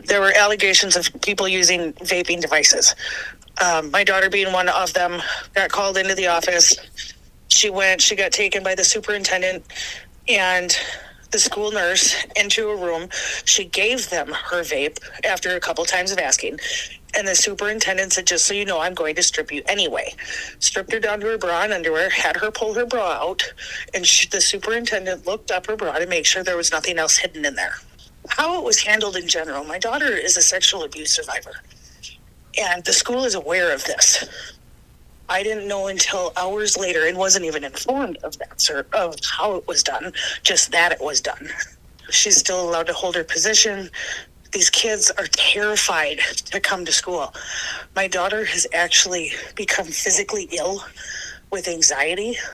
there were allegations of people using vaping devices. My daughter being one of them, got called into the office. She got taken by the superintendent and the school nurse into a room. She gave them her vape after a couple times of asking. And the superintendent said, just so you know, I'm going to strip you anyway. Stripped her down to her bra and underwear, had her pull her bra out. And the superintendent looked up her bra to make sure there was nothing else hidden in there. How it was handled in general, my daughter is a sexual abuse survivor. And the school is aware of this. I didn't know until hours later and wasn't even informed of that, of how it was done, just that it was done. She's still allowed to hold her position. These kids are terrified to come to school. My daughter has actually become physically ill with anxiety